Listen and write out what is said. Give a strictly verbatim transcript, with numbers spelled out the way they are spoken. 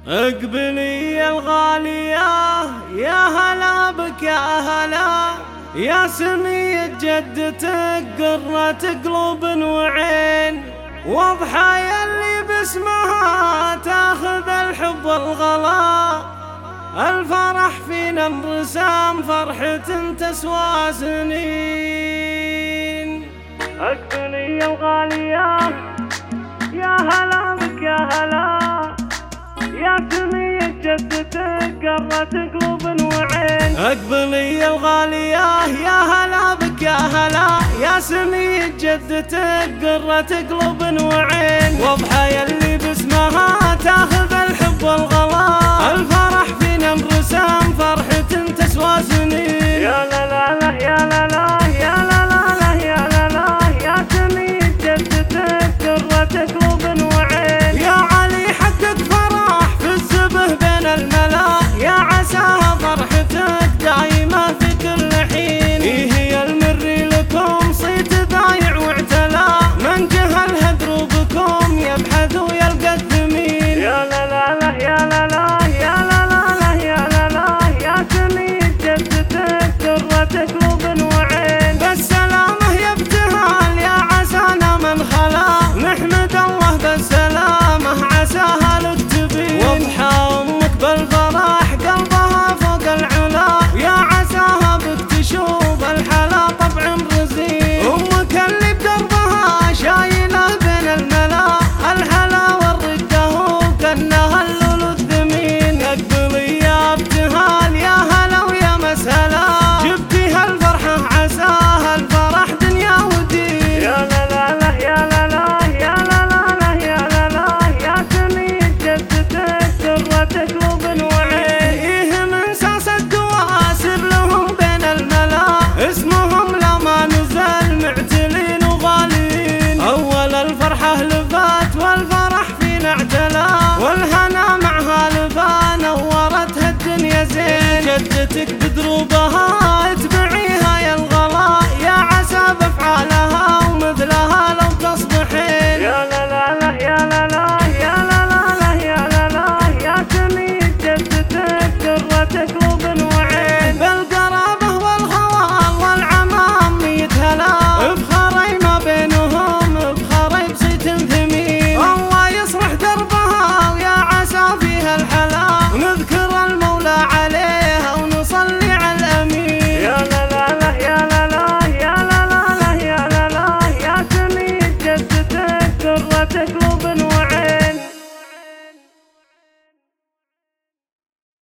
اقبلي يا الغالية يا هلا بك يا هلا، يا سمية جدتك قرة قلوب وعين، وضحايا اللي باسمها تاخذ الحب والغلا، الفرح فينا انرسام فرحة تسوى سنين. اقبلي يا الغالية يا هلا بك يا هلا، يا سمية جدتك قرة قلوب وعين. اقبلي يا الغالية يا هلا بك يا هلا، يا سمية جدتك قرة قلوب وعين، وضحايا اللي باسمها